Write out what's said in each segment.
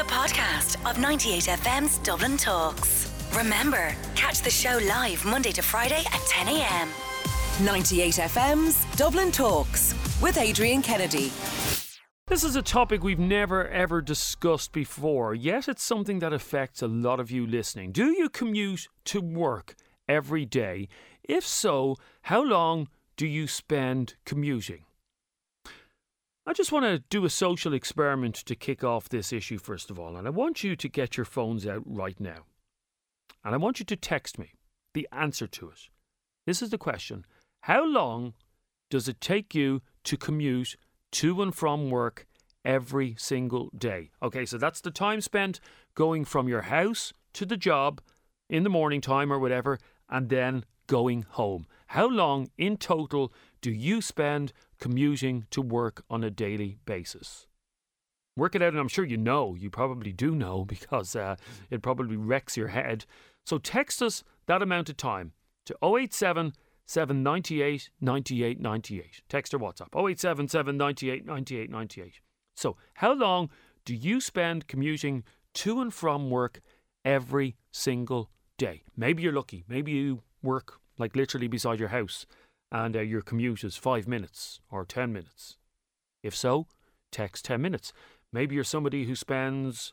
podcast of 98FM's Dublin Talks. Remember, catch the show live Monday to Friday at 10 a.m. 98FM's Dublin Talks with Adrian Kennedy. This is a topic we've never ever discussed before, yet it's something that affects a lot of you listening. Do you commute to work every day? If so, how long do you spend commuting? I just want to do a social experiment to kick off this issue first of all, and I want you to get your phones out right now. And I want you to text me the answer to it. This is the question. How long does it take you to commute to and from work every single day? Okay, so that's the time spent going from your house to the job in the morning time or whatever, and then going home. How long in total do you spend commuting to work on a daily basis? Work it out, and I'm sure you know. You probably do know because it probably wrecks your head. So text us that amount of time to 087 798 98 98. Text or WhatsApp 087 798 98 98. So how long do you spend commuting to and from work every single day? Maybe you're lucky. Maybe you work like literally beside your house and your commute is 5 minutes or 10 minutes. If so, text 10 minutes. Maybe you're somebody who spends,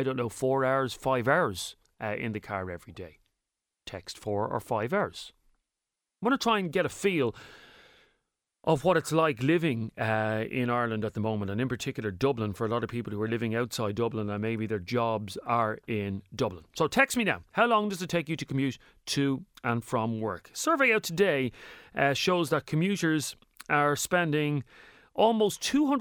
4 hours, 5 hours in the car every day. Text 4 or 5 hours. I want to try and get a feel of what it's like living in Ireland at the moment, and in particular Dublin, for a lot of people who are living outside Dublin and maybe their jobs are in Dublin. So text me now. How long does it take you to commute to and from work? A survey out today shows that commuters are spending almost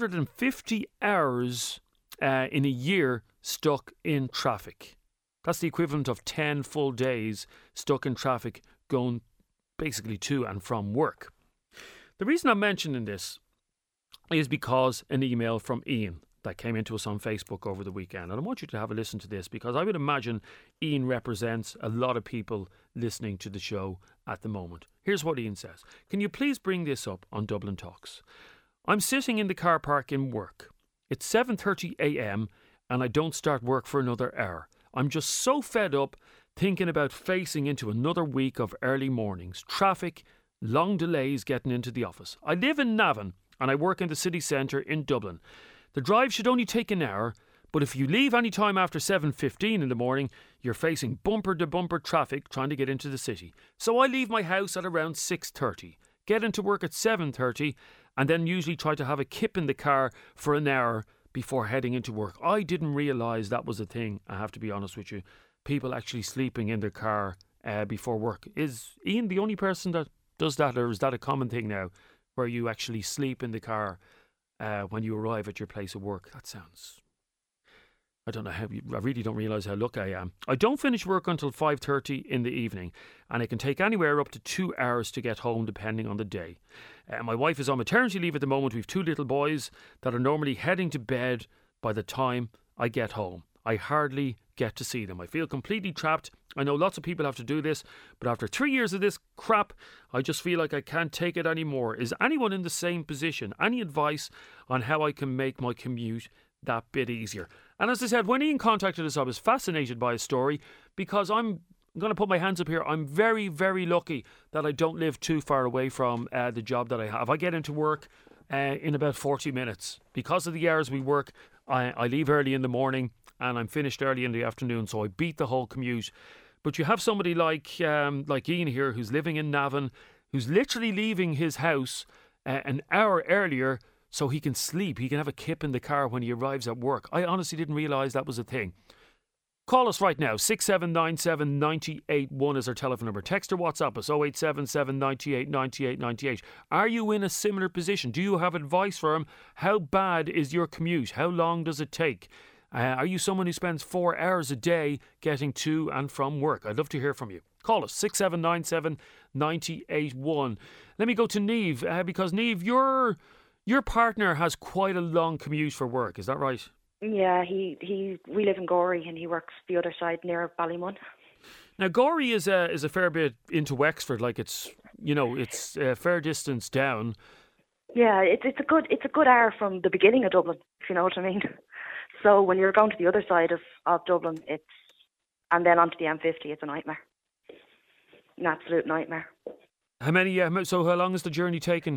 250 hours in a year stuck in traffic. That's the equivalent of 10 full days stuck in traffic going basically to and from work. The reason I'm mentioning this is because an email from Ian that came into us on Facebook over the weekend. And I want you to have a listen to this because I would imagine Ian represents a lot of people listening to the show at the moment. Here's what Ian says. Can you please bring this up on Dublin Talks? I'm sitting in the car park in work. It's 7:30 a.m. and I don't start work for another hour. I'm just so fed up thinking about facing into another week of early mornings, traffic, long delays getting into the office. I live in Navan and I work in the city centre in Dublin. The drive should only take an hour, but if you leave any time after 7:15 in the morning, you're facing bumper-to-bumper traffic trying to get into the city. So I leave my house at around 6:30, get into work at 7:30, and then usually try to have a kip in the car for an hour before heading into work. I didn't realise that was a thing, I have to be honest with you. People actually sleeping in their car before work. Is Ian the only person that does that, or is that a common thing now where you actually sleep in the car when you arrive at your place of work? That sounds... I don't know how I really don't realise how lucky I am. I don't finish work until 5:30 in the evening, and it can take anywhere up to 2 hours to get home depending on the day. My wife is on maternity leave at the moment. We've 2 little boys that are normally heading to bed by the time I get home. I hardly get to see them. I feel completely trapped. I know lots of people have to do this, but after 3 years of this crap, I just feel like I can't take it anymore. Is anyone in the same position? Any advice on how I can make my commute that bit easier? And as I said, when Ian contacted us, I was fascinated by his story because I'm going to put my hands up here. I'm very, very lucky that I don't live too far away from the job that I have. I get into work in about 40 minutes. Because of the hours we work, I leave early in the morning and I'm finished early in the afternoon, so I beat the whole commute. But you have somebody like Ian here who's living in Navan, who's literally leaving his house an hour earlier so he can sleep. He can have a kip in the car when he arrives at work. I honestly didn't realise that was a thing. Call us right now. 6797 981 is our telephone number. Text or WhatsApp us 087 798 98 98. Are you in a similar position? Do you have advice for him? How bad is your commute? How long does it take? Are you someone who spends 4 hours a day getting to and from work? I'd love to hear from you. Call us 6797 981. Let me go to Neve because Neve, your partner has quite a long commute for work. Is that right? Yeah, we live in Gorey and he works the other side near Ballymun. Now Gorey is a fair bit into Wexford, like it's a fair distance down. Yeah, it's a good hour from the beginning of Dublin, if you know what I mean. So when you're going to the other side of Dublin, and then onto the M50, it's a nightmare. An absolute nightmare. So how long is the journey taken?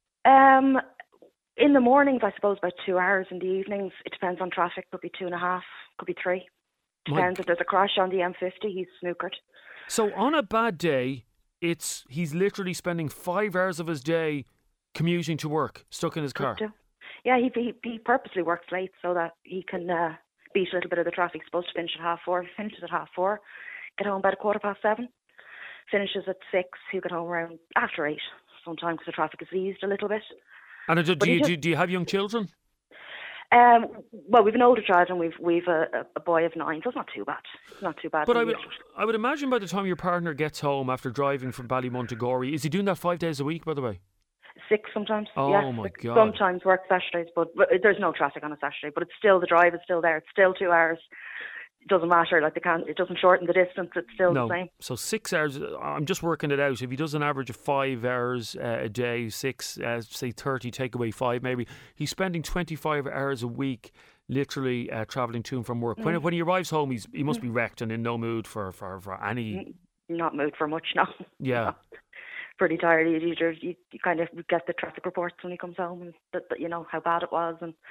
In the mornings, I suppose about 2 hours. In the evenings, it depends on traffic. Could be 2.5, could be 3. Depends if there's a crash on the M50, he's snookered. So on a bad day, he's literally spending 5 hours of his day commuting to work, stuck in his car. Yeah, he purposely works late so that he can beat a little bit of the traffic. He's supposed to finish at 4:30. He finishes at 4:30. Get home about 7:15. Finishes at 6. He'll get home around after 8. Sometimes because the traffic has eased a little bit. And do you have young children? Well, we've an older child and we've a boy of 9, so it's not too bad. It's not too bad. But I would imagine by the time your partner gets home after driving from Ballymun to Gorey, is he doing that 5 days a week, by the way? 6 sometimes. Oh, yeah, my God. Sometimes work Saturdays, but there's no traffic on a Saturday. But it's still, the drive is still there. It's still 2 hours. It doesn't matter. It doesn't shorten the distance. It's still the same. So 6 hours. I'm just working it out. If he does an average of 5 hours a day, 6, say 30, take away 5, maybe he's spending 25 hours a week, literally travelling to and from work. When he arrives home, he must be wrecked and in no mood for any. Not mood for much, no. Yeah. No. Pretty tired. You kind of get the traffic reports when he comes home, and that you know how bad it was, and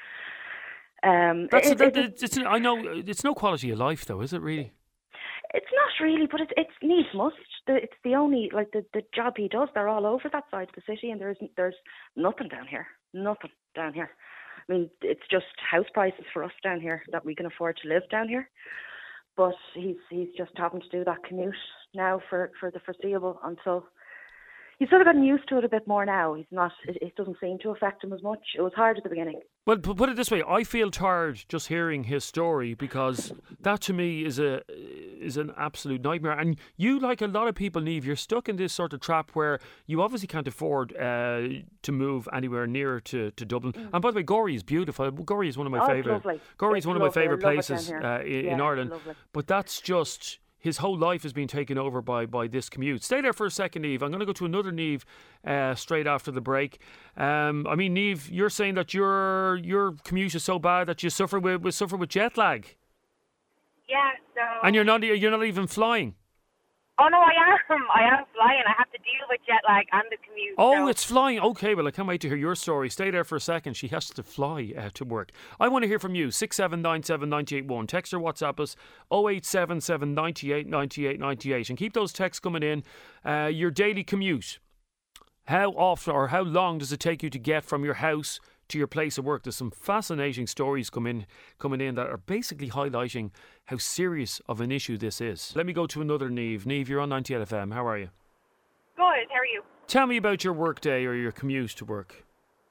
I know it's no quality of life, though, is it really? It's not really, but it's needs must. It's the only the job he does. They're all over that side of the city, and there's nothing down here. Nothing down here. I mean, it's just house prices for us down here that we can afford to live down here. But he's just having to do that commute now for the foreseeable until. He's sort of gotten used to it a bit more now. He's not. It doesn't seem to affect him as much. It was hard at the beginning. Well, put it this way: I feel tired just hearing his story, because that to me is an absolute nightmare. And you, like a lot of people, Niamh, you're stuck in this sort of trap where you obviously can't afford to move anywhere nearer to Dublin. And by the way, Gorey is beautiful. Gorey is one of my favourite. Gorey is one of my favourite places in Ireland. But that's just. His whole life has been taken over by this commute. Stay there for a second, Niamh. I'm going to go to another Niamh straight after the break. I mean, Niamh, you're saying that your commute is so bad that you suffer with jet lag. Yeah. So. And you're not even flying. Oh no, I am flying. I have to deal with jet lag and the commute. Oh, so. It's flying. Okay, well, I can't wait to hear your story. Stay there for a second. She has to fly to work. I want to hear from you. 6797 981. Text or WhatsApp us 0877 98 98 98. And keep those texts coming in. Your daily commute. How often or how long does it take you to get from your house to your place of work? There's some fascinating stories coming in that are basically highlighting how serious of an issue this is. Let me go to another Niamh. Niamh, you're on 98 FM. How are you? Good. How are you? Tell me about your work day or your commute to work.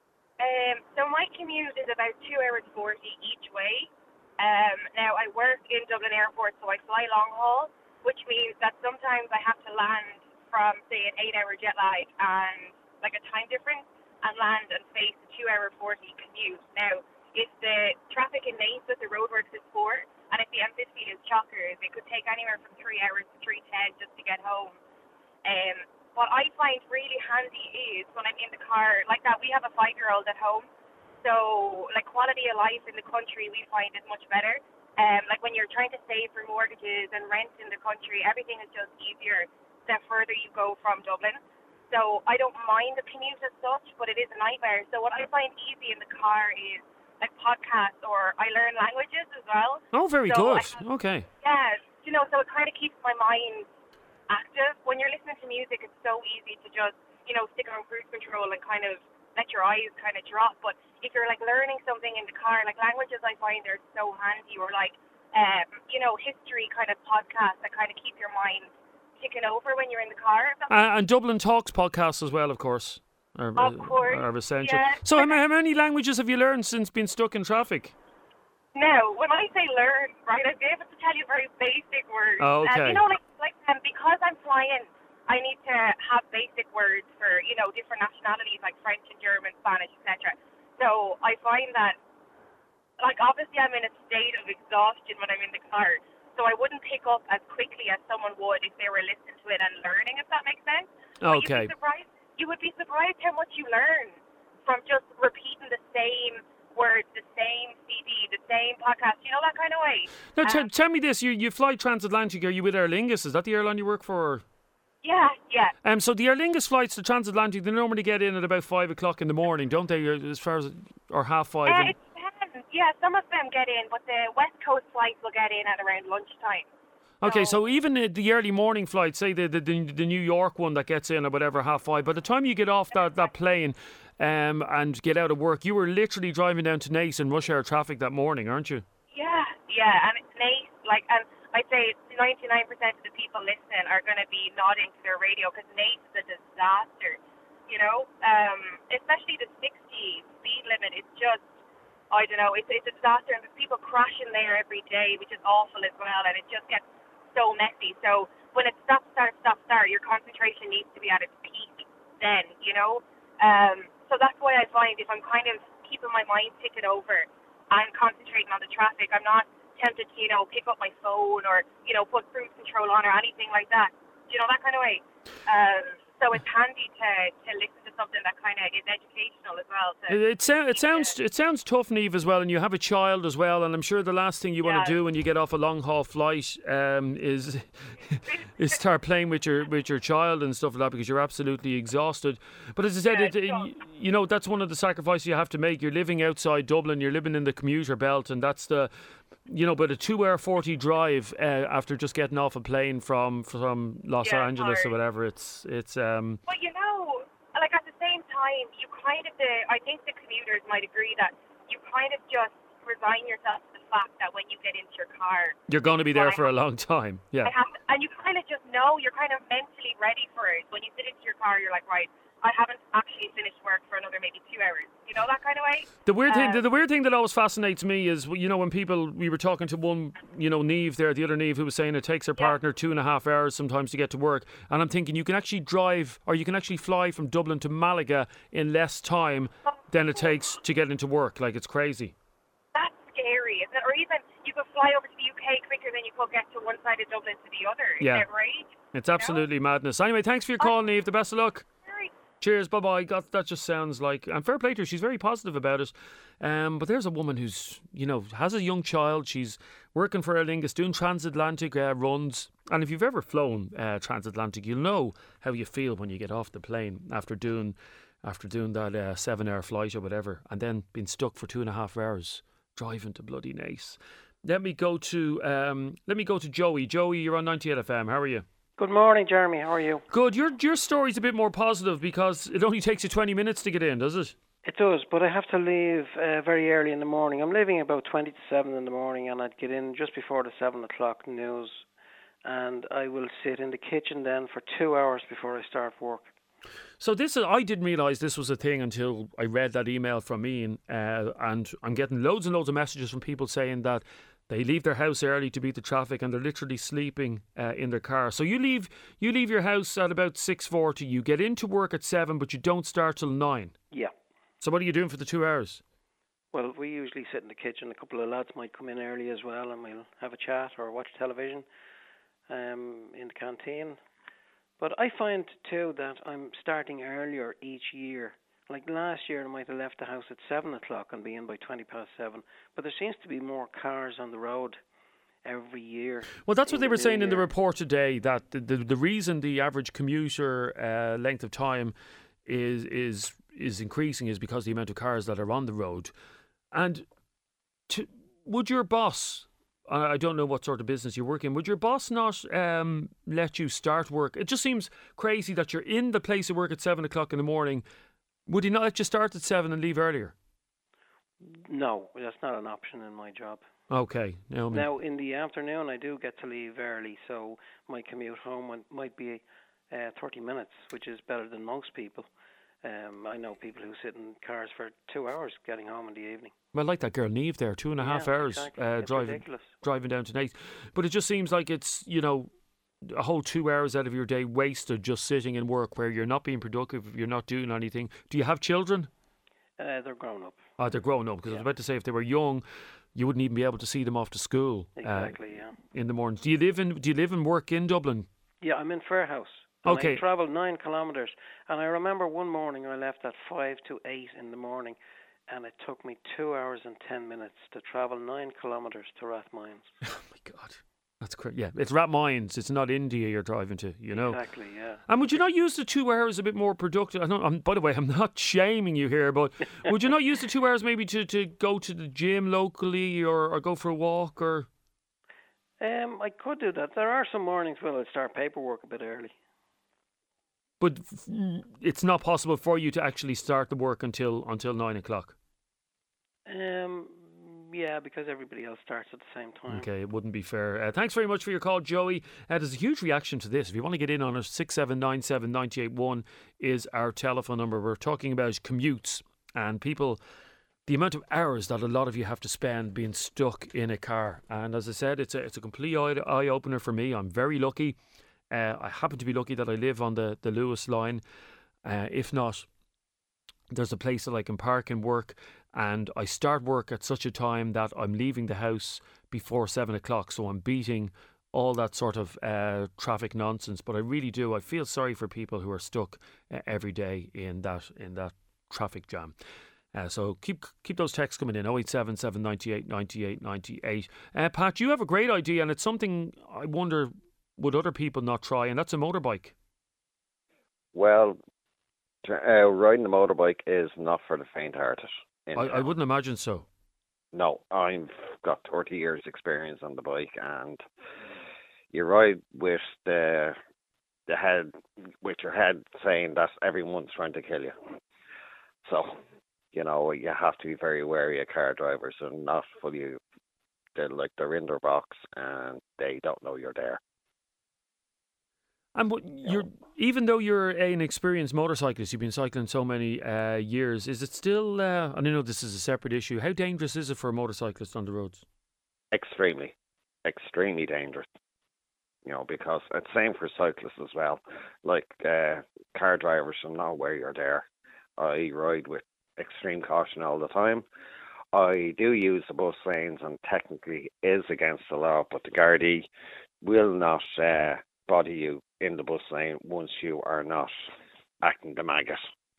So my commute is about 2 hours 40 each way. Now I work in Dublin Airport, so I fly long haul, which means that sometimes I have to land from, say, an 8-hour jet lag and like a time difference, and land and face a 2 hour 40 commute. Now, if the traffic in Naas with the roadworks is poor, and if the M50 is chockers, it could take anywhere from 3 hours to 3:10 just to get home. What I find really handy is when I'm in the car, like that, we have a 5-year-old at home, so like quality of life in the country we find is much better. Like when you're trying to save for mortgages and rent in the country, everything is just easier the further you go from Dublin. So I don't mind the commute as such, but it is a nightmare. So what I find easy in the car is like podcasts, or I learn languages as well. Oh, very good. Okay. Yeah, so it kind of keeps my mind active. When you're listening to music, it's so easy to just, stick on cruise control and kind of let your eyes kind of drop. But if you're like learning something in the car, like languages I find are so handy, or like, history kind of podcasts that kind of keep your mind ticking over when you're in the car. And Dublin Talks podcasts as well, of course. Are essential. Yeah. So how many languages have you learned since being stuck in traffic? Now, when I say learn, right, I'd be able to tell you very basic words. Oh, okay. Because I'm flying, I need to have basic words for, different nationalities like French and German, Spanish, etc. So I find that, like, obviously I'm in a state of exhaustion when I'm in the car. So I wouldn't pick up as quickly as someone would if they were listening to it and learning, if that makes sense. Okay. You would be surprised how much you learn from just repeating the same words, the same CD, the same podcast, you know, that kind of way. Now, tell me this, you fly transatlantic, are you with Aer Lingus? Is that the airline you work for? Yeah. So the Aer Lingus flights to transatlantic, they normally get in at about 5 o'clock in the morning, don't they, as far as, or 5:30? It depends. Yeah, some of them get in, but the West Coast flights will get in at around lunchtime. Okay, so even the early morning flight, say the New York one that gets in or whatever, 5:30, by the time you get off that plane and get out of work, you were literally driving down to Naas in rush hour traffic that morning, aren't you? Yeah, and Naas, and I'd say 99% of the people listening are going to be nodding to their radio because Naas is a disaster, you know, especially the 60 speed limit. It's just, I don't know, it's a disaster, and there's people crashing there every day, which is awful as well, and it just gets so messy. So when it's stop, start, your concentration needs to be at its peak then, you know. So that's why I find if I'm kind of keeping my mind ticking over and concentrating on the traffic, I'm not tempted to, you know, pick up my phone or, you know, put cruise control on or anything like that. Do you know, that kind of way? So it's handy to listen to something that kind of is educational as well. It sounds tough, Niamh, as well, and you have a child as well, and I'm sure the last thing you want to do when you get off a long haul flight is start playing with your child and stuff like that, because you're absolutely exhausted. But as I said, you know, that's one of the sacrifices you have to make. You're living outside Dublin, you're living in the commuter belt, and that's the, you know, but a 2-hour 40 drive after just getting off a plane from Los Angeles or whatever, it's But you know, like at the same time, you kind of I think the commuters might agree that you kind of just resign yourself to the fact that when you get into your car, you're going to be there for a long time. Yeah. And you kind of just know, you're kind of mentally ready for it. When you sit into your car, you're like, right, I haven't actually finished work for another maybe 2 hours. You know, that kind of way. The weird thing that always fascinates me is, you know, when people, we were talking to one, you know, Niamh there, the other Niamh, who was saying it takes her partner 2.5 hours sometimes to get to work. And I'm thinking you can actually drive, or you can actually fly from Dublin to Malaga in less time than it takes to get into work. Like, it's crazy. That's scary, isn't it? Or even you could fly over to the UK quicker than you could get to one side of Dublin to the other. Yeah. Isn't it right? It's absolutely madness. Anyway, thanks for your call, Niamh. The best of luck. Cheers, bye-bye. That just sounds like... And fair play to her, she's very positive about it. But there's a woman who's, you know, has a young child. She's working for Aer Lingus, doing transatlantic runs. And if you've ever flown transatlantic, you'll know how you feel when you get off the plane after doing that 7-hour flight or whatever, and then being stuck for 2.5 hours driving to bloody Naas. Let me go to Joey. Joey, you're on 98 FM. How are you? Good morning, Jeremy. How are you? Good. Your story's a bit more positive because it only takes you 20 minutes to get in, does it? It does, but I have to leave very early in the morning. I'm leaving about 20 to 7 in the morning, and I'd get in just before the 7 o'clock news, and I will sit in the kitchen then for 2 hours before I start work. So I didn't realise this was a thing until I read that email from Ian, and I'm getting loads and loads of messages from people saying that they leave their house early to beat the traffic, and they're literally sleeping in their car. So you leave your house at about 6:40. You get into work at 7, but you don't start till 9. Yeah. So what are you doing for the 2 hours? Well, we usually sit in the kitchen. A couple of lads might come in early as well, and we'll have a chat or watch television in the canteen. But I find too that I'm starting earlier each year. Like last year, I might have left the house at 7 o'clock and be in by 20 past 7. But there seems to be more cars on the road every year. Well, that's what they were saying in the report today, that the reason the average commuter length of time is increasing is because of the amount of cars that are on the road. And would your boss, I don't know what sort of business you work in, would your boss not let you start work? It just seems crazy that you're in the place of work at 7 o'clock in the morning. Would he not let you start at 7 and leave earlier? No, that's not an option in my job. Okay. Now, in the afternoon, I do get to leave early, so my commute home might be 30 minutes, which is better than most people. I know people who sit in cars for 2 hours getting home in the evening. Well, like that girl Niamh there, 2.5 hours exactly. driving down to Naas. But it just seems like it's, you know, a whole 2 hours out of your day wasted just sitting in work where you're not being productive, you're not doing anything. Do you have children? They're grown up. Oh, they're grown up, because I was about to say if they were young, you wouldn't even be able to see them off to school. Exactly, in the mornings. Do you live and work in Dublin? Yeah, I'm in Fairhouse. Okay. I travelled 9 kilometres, and I remember one morning I left at 5 to 8 in the morning. and it took me 2 hours and 10 minutes to travel 9 kilometres to Rathmines. Oh my God, that's crazy. Yeah, it's Rathmines. It's not India you're driving to. You know. Exactly. Yeah. And would you not use the 2 hours a bit more productive? By the way, I'm not shaming you here, but would you not use the 2 hours maybe to go to the gym locally or go for a walk or? I could do that. There are some mornings when I start paperwork a bit early. But it's not possible for you to actually start the work until 9 o'clock. Yeah, because everybody else starts at the same time. Okay, it wouldn't be fair. Thanks very much for your call, Joey. There's a huge reaction to this. If you want to get in on it, 6797 981 is our telephone number. We're talking about commutes and people, the amount of hours that a lot of you have to spend being stuck in a car. And as I said, it's a complete eye opener for me. I'm very lucky. I happen to be lucky that I live on the Lewis line. If not, there's a place that I can park and work, and I start work at such a time that I'm leaving the house before 7 o'clock, so I'm beating all that sort of traffic nonsense. But I really do. I feel sorry for people who are stuck every day in that traffic jam. So keep those texts coming in, 0877 98 98 98. Pat, you have a great idea, and it's something I wonder, would other people not try, and that's a motorbike. Well, riding a motorbike is not for the faint-hearted. I wouldn't imagine so. No, I've got 30 years experience on the bike, and you ride with the head, with your head saying that everyone's trying to kill you. So, you know, you have to be very wary of car drivers and not fully, they're in their box and they don't know you're there. And even though you're an experienced motorcyclist, you've been cycling so many years, is it still, and I know this is a separate issue, how dangerous is it for a motorcyclist on the roads? Extremely dangerous. You know, because it's same for cyclists as well. Like, car drivers should know where you're there. I ride with extreme caution all the time. I do use the bus lanes and technically is against the law, but the Gardaí will not body you in the bus lane once you are not acting the maggot.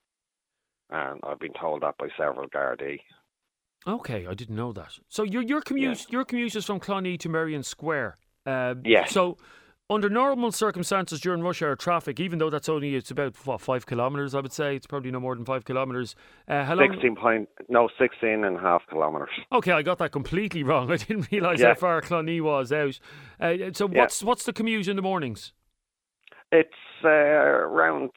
And I've been told that by several Gardaí. Okay, I didn't know that. So your commute is from Clonee to Merrion Square. Yes. So under normal circumstances during rush hour traffic, even though it's about 5 kilometres, I would say it's probably no more than 5 kilometres. How long? 16.5 kilometres. Okay, I got that completely wrong. I didn't realise how far Clonee was out. So what's the commute in the mornings? It's around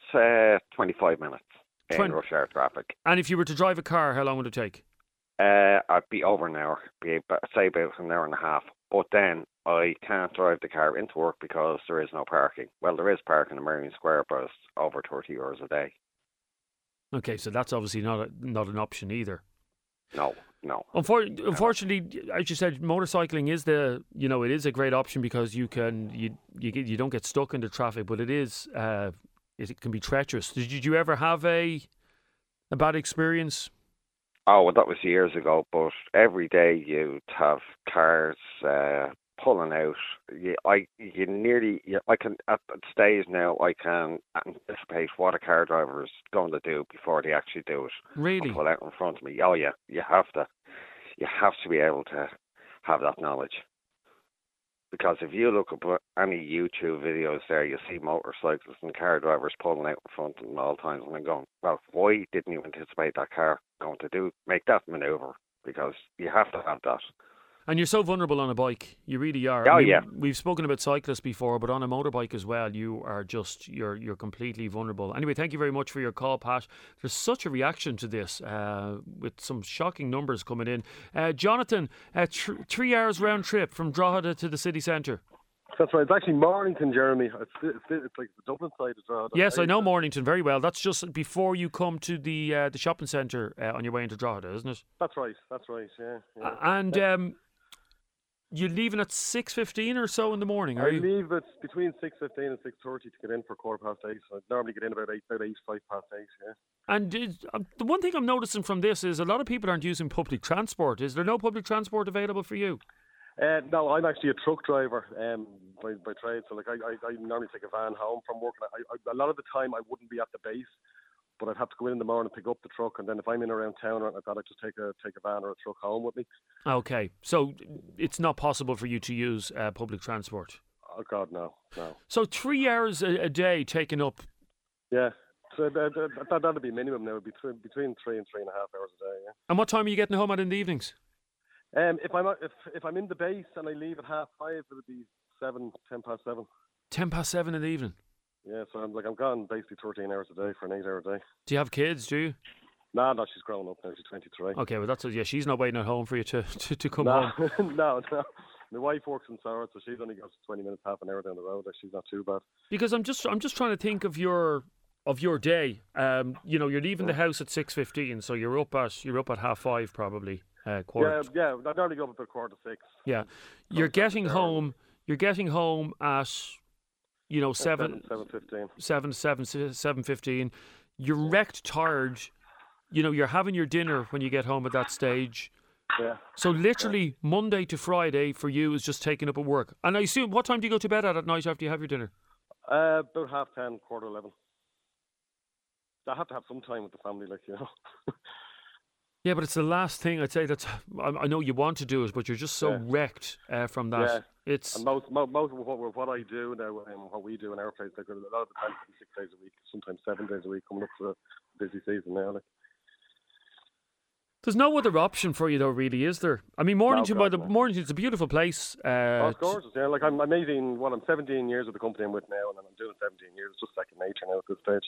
25 minutes in rush hour traffic. And if you were to drive a car, how long would it take? I'd be over an hour, say about an hour and a half. But then I can't drive the car into work because there is no parking. Well, there is parking in Merrion Square, but it's over 30 euros a day. Okay, so that's obviously not an option either. No. Unfortunately, as you said, motorcycling is it is a great option because you don't get stuck in the traffic, but it can be treacherous. Did you ever have a bad experience? Oh, well, that was years ago, but every day you'd have cars pulling out. I can, at the stage now, I can anticipate what a car driver is going to do before they actually do it. Really? Pull out in front of me. Oh, yeah, you have to be able to have that knowledge. Because if you look up any YouTube videos there, you see motorcyclists and car drivers pulling out in front of them all times. And I'm going, well, why didn't you anticipate that car going to make that manoeuvre? Because you have to have that. And you're so vulnerable on a bike. You really are. Oh, yeah. We've spoken about cyclists before, but on a motorbike as well, you are you're completely vulnerable. Anyway, thank you very much for your call, Pat. There's such a reaction to this, with some shocking numbers coming in. Jonathan, 3 hours round trip from Drogheda to the city centre. That's right. It's actually Mornington, Jeremy. It's like the Dublin side of Drogheda. Yes, I know Mornington very well. That's just before you come to the shopping centre on your way into Drogheda, isn't it? That's right. Yeah. And you're leaving at 6:15 or so in the morning, are you? I leave at between 6:15 and 6:30 to get in for 8:15. So I normally get in about 8, 5 past 8. Yeah. And the one thing I'm noticing from this is a lot of people aren't using public transport. Is there no public transport available for you? No, I'm actually a truck driver by trade. So I normally take a van home from work. A lot of the time I wouldn't be at the base, but I'd have to go in the morning, pick up the truck, and then if I'm in around town or anything like that, I'd just take a van or a truck home with me. Okay, so it's not possible for you to use public transport? Oh, God, no. So 3 hours a day taken up? Yeah, so that'd be minimum now. It'd be between 3 and 3.5 hours a day, yeah. And what time are you getting home at in the evenings? If I'm in the base and I leave at 5:30, it'll be 10 past 7. 10 past 7 in the evening? Yeah, so I'm gone basically 13 hours a day for an 8-hour day. Do you have kids, do you? No, she's grown up now. She's 23. Okay, well, she's not waiting at home for you to come home. No. My wife works in Swords, so she's only got 20 minutes, half an hour down the road. She's not too bad. Because I'm just trying to think of your day. You're leaving the house at 6:15, so you're up at 5:30 probably. Quarter. Yeah. I normally go up about 5:45. Yeah, you're getting home. You're getting home at 7:15. 7:15. You're wrecked, tired. You're having your dinner when you get home at that stage. Yeah. So literally Monday to Friday for you is just taking up at work. And I assume, what time do you go to bed at night after you have your dinner? About 10:30, 11:15. I have to have some time with the family, Yeah, but it's the last thing I'd say. I know you want to do it, but you're just so wrecked from that. Yeah. It's and most of what I do now, what we do in our place, a lot of the time 6 days a week, sometimes 7 days a week, coming up to the busy season now. There's no other option for you though, really, is there? I mean, Mornington, Mornington's a beautiful place. It's gorgeous. Yeah, I'm 17 years with the company I'm with now, and I'm doing 17 years. It's just second nature now at this stage.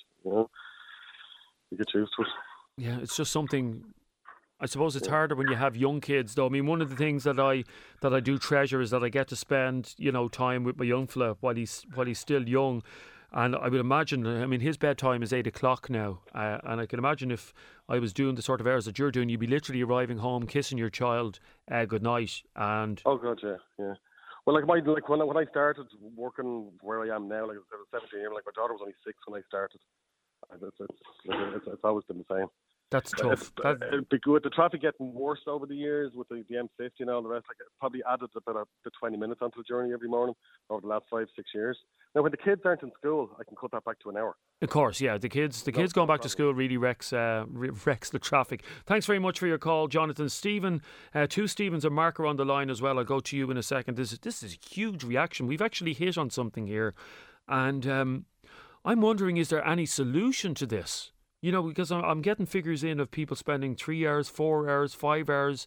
You get used to it. Yeah, it's just something. I suppose it's harder when you have young kids, though. I mean, one of the things that I do treasure is that I get to spend time with my young fella while he's still young. And I would imagine, his bedtime is 8 o'clock now, and I can imagine if I was doing the sort of hours that you're doing, you'd be literally arriving home, kissing your child good night, and oh God, yeah. Well, when I started working where I am now, I was 17 years, my daughter was only 6 when I started. It's always been the same. That's tough. With the traffic getting worse over the years, with the M50 and all the rest, it probably added about 20 minutes onto the journey every morning over the last 5-6 years. Now, when the kids aren't in school, I can cut that back to an hour. Of course, yeah. The kids going back to school really wrecks the traffic. Thanks very much for your call, Jonathan. Stephen, two Stephens and Mark are on the line as well. I'll go to you in a second. This is a huge reaction. We've actually hit on something here, and I'm wondering, is there any solution to this? Because I'm getting figures in of people spending 3 hours, 4 hours, 5 hours.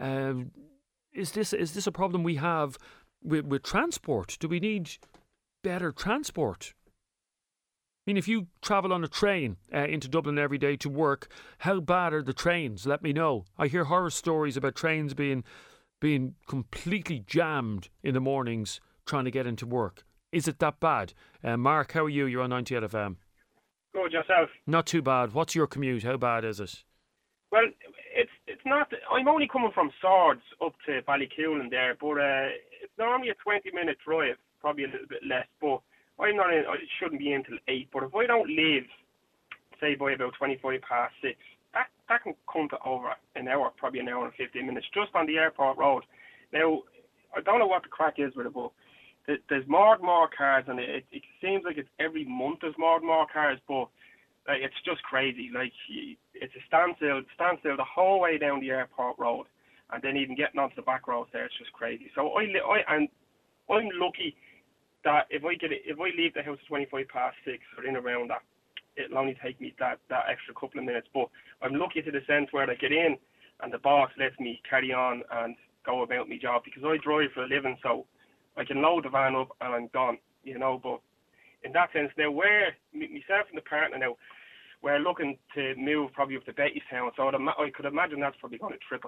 Is this a problem we have with transport? Do we need better transport? I mean, if you travel on a train into Dublin every day to work, how bad are the trains? Let me know. I hear horror stories about trains being completely jammed in the mornings trying to get into work. Is it that bad? Mark, how are you? You're on 98 FM. Good, yourself? Not too bad. What's your commute? How bad is it? Well, it's not. I'm only coming from Swords up to Ballycoolan there, but it's normally a 20-minute drive, probably a little bit less. But I shouldn't be in till 8. But if I don't leave, say by about 25 past 6, that can come to over an hour, probably an hour and 15 minutes, just on the airport road. Now, I don't know what the crack is with it, but there's more and more cars, and it seems like it's every month there's more and more cars, but it's just crazy. It's a standstill the whole way down the airport road, and then even getting onto the back roads there, it's just crazy. So I'm lucky that if I leave the house at 25 past 6 or in around that, it'll only take me that extra couple of minutes. But I'm lucky to the sense where I get in, and the boss lets me carry on and go about my job, because I drive for a living, so I can load the van up and I'm gone, But in that sense, now myself and the partner now, we're looking to move probably up to Bettystown, so I could imagine that's probably going to triple.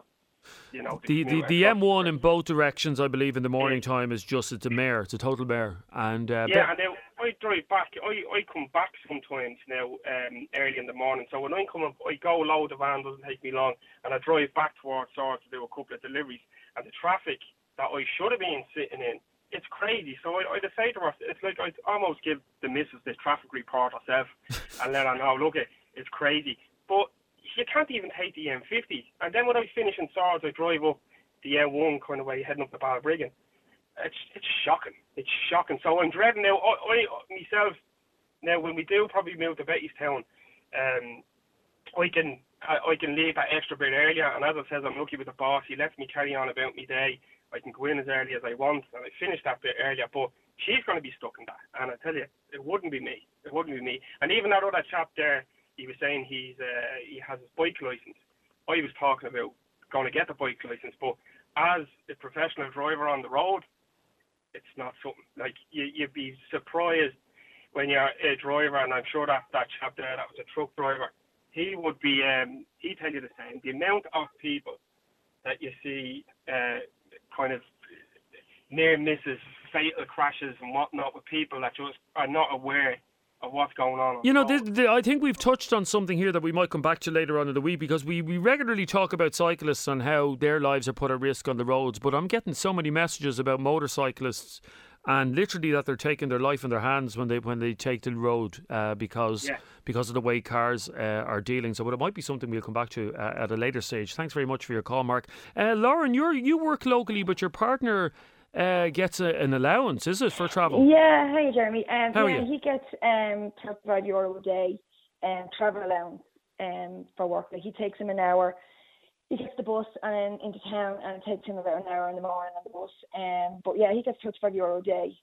The M1 in both directions, I believe, in the morning time is just it's a total mare. And and now I drive back. I come back sometimes now early in the morning. So when I come up, I go load the van, doesn't take me long, and I drive back towards Swords to do a couple of deliveries. And the traffic that I should have been sitting in, it's crazy. So I say to her, it's like I'd almost give the missus this traffic report herself and let her know, look, it's crazy. But you can't even take the M50. And then when I finish in Swords, I drive up the M1 kind of way, heading up to Balbriggan. It's shocking. It's shocking. So I'm dreading now. I myself, now when we do probably move to Bettystown, I can leave that extra bit earlier, and as I said, I'm lucky with the boss. He lets me carry on about my day. I can go in as early as I want, and I finish that bit earlier. But she's going to be stuck in that, and I tell you, it wouldn't be me. It wouldn't be me. And even that other chap there, he was saying he has his bike license. I was talking about going to get the bike license, but as a professional driver on the road, it's not something like you'd be surprised when you're a driver. And I'm sure that chap there, that was a truck driver, he would be he'd tell you the same. The amount of people that you see kind of near misses, fatal crashes and whatnot with people that just are not aware of what's going on. You know, I think we've touched on something here that we might come back to later on in the week, because we regularly talk about cyclists and how their lives are put at risk on the roads, but I'm getting so many messages about motorcyclists and literally that they're taking their life in their hands when they take to the road because of the way cars are dealing. So it might be something we'll come back to at a later stage. Thanks very much for your call, Mark. Lauren, you work locally, but your partner gets an allowance, is it, for travel? Yeah, hi Jeremy. How are you? He gets €35 a day travel allowance for work. Like, he takes him an hour. He gets the bus and into town, and it takes him about an hour in the morning on the bus. But yeah, he gets €35 a day.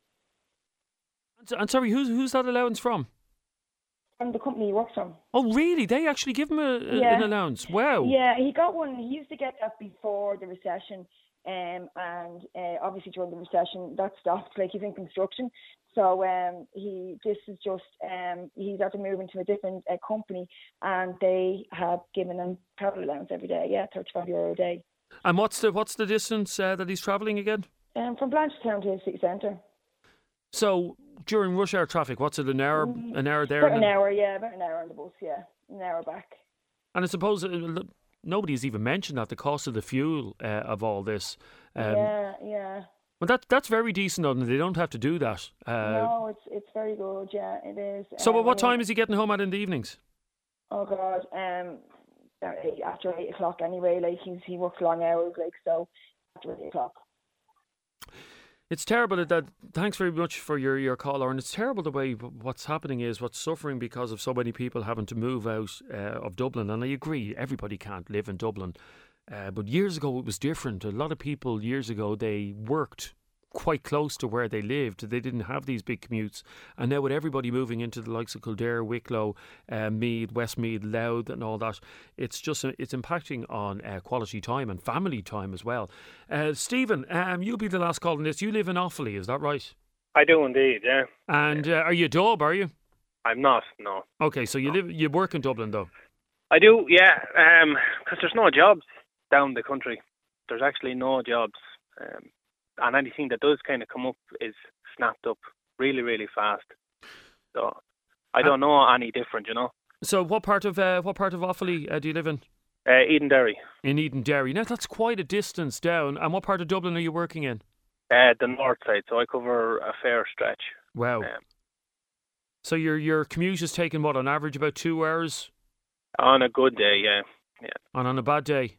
And sorry, who's that allowance from? From the company he works from. Oh, really? They actually give him an allowance? Wow. Yeah, he got one. He used to get that before the recession. And obviously during the recession that stopped. Like, he's in construction, so he's had to move into a different company, and they have given him travel allowance every day. Yeah, €35 a day. And what's the distance that he's travelling again? From Blanchardstown to the city centre. So during rush hour traffic, what's it, an hour there? About an hour, yeah, about an hour on the bus, yeah, an hour back. And I suppose nobody's even mentioned that the cost of the fuel of all this. Yeah. Well, that's very decent, and they don't have to do that. No, it's very good. Yeah, it is. So, what time is he getting home at in the evenings? Oh God, after 8 o'clock anyway. Like, he works long hours, like, so after 8 o'clock. It's terrible that. Thanks very much for your call, Lauren. It's terrible the way what's happening is what's suffering because of so many people having to move out of Dublin. And I agree, everybody can't live in Dublin. But years ago it was different. A lot of people years ago, they worked quite close to where they lived. They didn't have these big commutes. And now with everybody moving into the likes of Kildare, Wicklow, Meath, Westmeath, Louth and all that, it's impacting on quality time and family time as well. Stephen, you'll be the last call on this. You live in Offaly, is that right? I do indeed, yeah. And are you a Dub, are you? I'm not, no. Okay, so you work in Dublin though? I do, yeah, because there's no jobs down the country. There's actually no jobs. And anything that does kind of come up is snapped up really, really fast. So I don't know any different, you know. So what part of Offaly do you live in? Edenderry. In Edenderry. Now that's quite a distance down. And what part of Dublin are you working in? The north side. So I cover a fair stretch. Wow. So your commute is taking what, on average about 2 hours? On a good day, yeah. And on a bad day?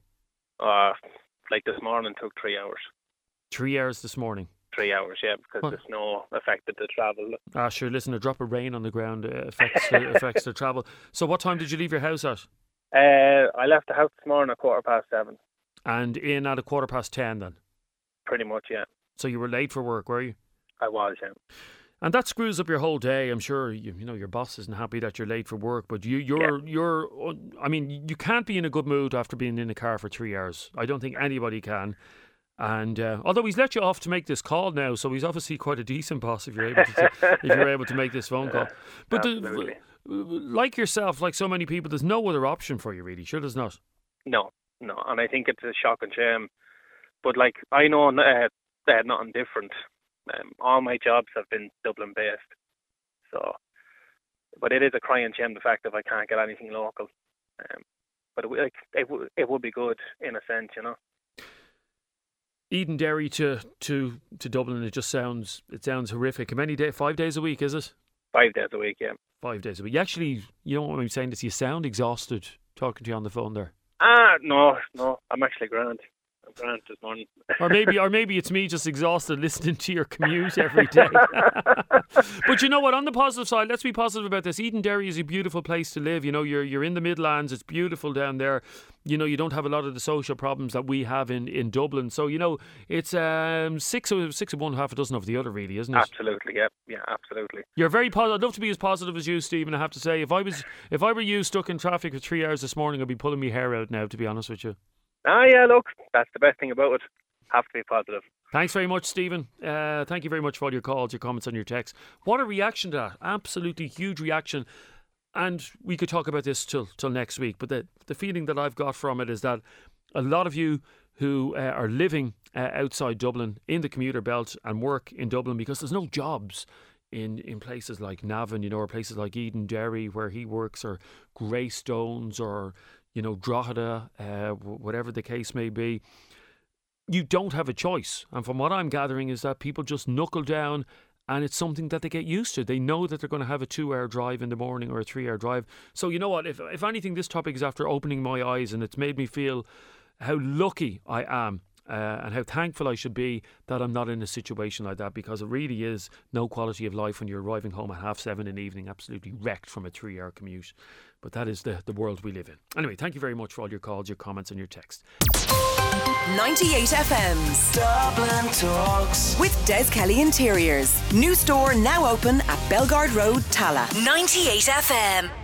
Like this morning took 3 hours. 3 hours this morning? 3 hours, yeah, because the snow affected the travel. Sure, listen, a drop of rain on the ground affects the travel. So what time did you leave your house at? I left the house this morning at 7:15. And in at 10:15 then? Pretty much, yeah. So you were late for work, were you? I was, yeah. And that screws up your whole day. I'm sure you know your boss isn't happy that you're late for work, but you're I mean, you can't be in a good mood after being in a car for 3 hours. I don't think anybody can. And although he's let you off to make this call now, so he's obviously quite a decent boss if you're able to make this phone call. But like yourself, like so many people, there's no other option for you, really. Sure, there's not. No, and I think it's a shock and shame. But like, I know nothing different. All my jobs have been Dublin based, so. But it is a crying shame the fact that I can't get anything local. But it would be good in a sense, you know. Edenderry to Dublin, it sounds horrific. How many days? 5 days a week, is it? 5 days a week, yeah. 5 days a week. You actually, you know what I'm saying? Is you sound exhausted talking to you on the phone there. No, I'm actually grand. grand this morning. or maybe it's me just exhausted listening to your commute every day. But you know what? On the positive side, let's be positive about this. Edenderry is a beautiful place to live. You know, you're in the Midlands. It's beautiful down there. You know, you don't have a lot of the social problems that we have in Dublin. So, you know, it's 6 of one, half a dozen of the other, really, isn't it? Absolutely, yeah, absolutely. You're very positive. I'd love to be as positive as you, Stephen. I have to say, if I were you stuck in traffic for 3 hours this morning, I'd be pulling my hair out now, to be honest with you. Yeah, look, that's the best thing about it. Have to be positive. Thanks very much, Stephen. Thank you very much for all your calls, your comments and your texts. What a reaction to that. Absolutely huge reaction. And we could talk about this till next week. But the feeling that I've got from it is that a lot of you who are living outside Dublin in the commuter belt and work in Dublin, because there's no jobs in places like Navan, you know, or places like Edenderry where he works, or Greystones, or, you know, Drogheda, whatever the case may be. You don't have a choice. And from what I'm gathering is that people just knuckle down, and it's something that they get used to. They know that they're going to have a 2-hour drive in the morning or a 3-hour drive. So you know what, if anything, this topic is after opening my eyes, and it's made me feel how lucky I am and how thankful I should be that I'm not in a situation like that, because it really is no quality of life when you're arriving home at 7:30 in the evening, absolutely wrecked from a 3-hour commute. But that is the world we live in. Anyway, thank you very much for all your calls, your comments and your text. 98 FM's Dublin Talks with Des Kelly Interiors. New store now open at Belgard Road, Tala. 98 FM.